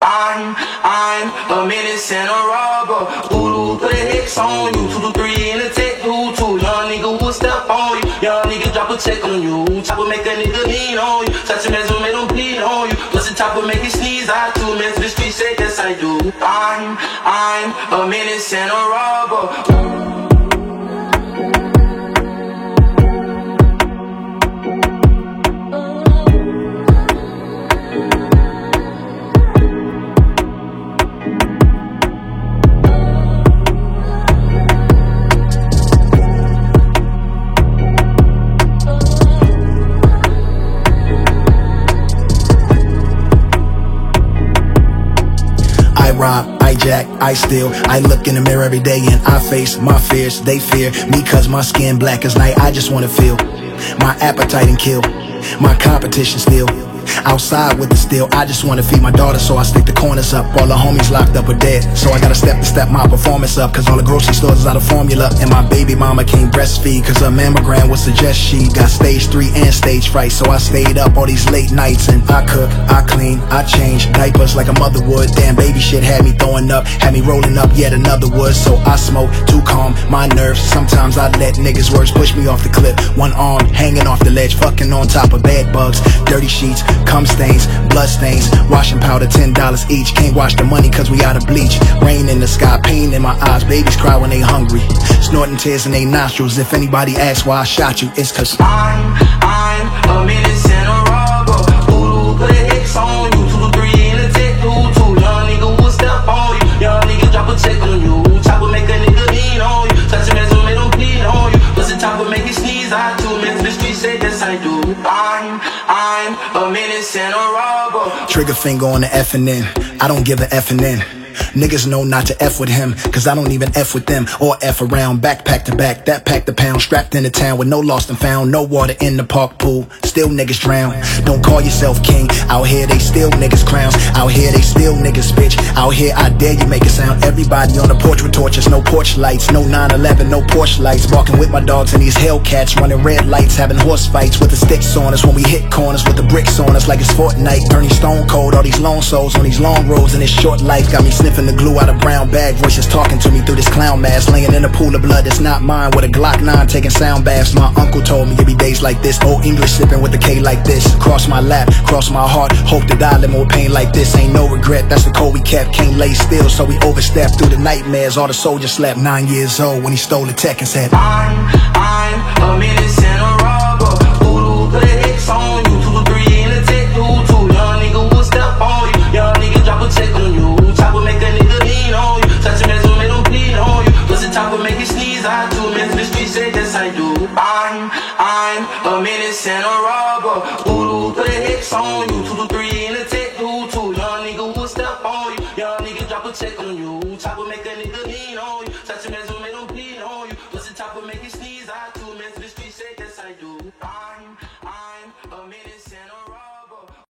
I'm a menace and a robber. Voodoo, put a hex on you. 2 to 3 in a tech, 2. Young nigga will step on you. Young nigga drop a check on you. Chopper make a nigga lean on you. Touch him as we made him bleed on you. Plus the chopper make it sneeze. I too, man, to the street say yes I do. I'm a menace and a robber. I rob, I jack, I steal. I look in the mirror every day and I face my fears. They fear me cause my skin black as night. I just wanna feel my appetite and kill my competition still. Outside with the steel, I just wanna feed my daughter, so I stick the corners up. All the homies locked up or dead, so I gotta step my performance up. Cause all the grocery stores is out of formula, and my baby mama can't breastfeed cause her mammogram would suggest she got stage 3 and stage fright. So I stayed up all these late nights and I cook, I clean, I change diapers like a mother would. Damn, baby shit had me throwing up, had me rolling up yet another wood. So I smoke to calm my nerves. Sometimes I let niggas' words push me off the cliff. One arm hanging off the ledge, fucking on top of bed bugs, dirty sheets, cum stains, blood stains, washing powder, $10 each. Can't wash the money cause we out of bleach. Rain in the sky, pain in my eyes. Babies cry when they hungry, snorting tears in their nostrils. If anybody asks why I shot you, it's cause I'm a menace and a robber. Voodoo, put a hex on you. 2 to 3 in a tech, 2. Young nigga will step on you. Young nigga drop a check on you. Chopper make a nigga lean on you. Touch him as we made him bleed on you. Plus the chopper make it sneeze. I too, man, to the street say yes I do. I'm a menace and a robber. Trigger finger on the F and N. I don't give a F and N. Niggas know not to F with him, cause I don't even F with them or F around. Backpack to back, that packed a pound, strapped into town with no lost and found. No water in the park pool, still niggas drown. Don't call yourself king, out here they still niggas crowns. Out here they still niggas bitch. Out here I dare you make a sound. Everybody on the porch with torches, no porch lights, no 9/11, no porch lights. Barking with my dogs and these Hellcats, running red lights, having horse fights with the sticks on us when we hit corners with the bricks on us like it's Fortnite. Bernie Stone Cold, all these lone souls on these long roads in this short life got me sniffing the glue out of brown bag. Voices talking to me through this clown mask, laying in a pool of blood that's not mine with a Glock 9 taking sound baths. My uncle told me it'd be days like this, old English sipping with the K like this. Cross my lap, cross my heart, hope to die living with pain like this. Ain't no regret, that's the code we kept. Can't lay still, so we overstepped through the nightmares. All the soldiers slept. 9 years old when he stole the tech and said I'm a menace and a robber. Voodoo, put a hex on you. 2 to 3 in a tech, 2. Young nigga will step on you. Young nigga drop a check on you. Chopper make a nigga lean on you. Touch him as we made him bleed on you. Plus the chopper make it sneeze. I too, man, to the street say yes I do. I'm a menace and a robber. Voodoo, put a hex on you. 2 to 3 in a tech, 2. Young nigga will step on you. Young nigga drop a check on you. Chopper make a nigga lean on you. Touch him as we made him bleed on you. Plus the chopper make it sneeze.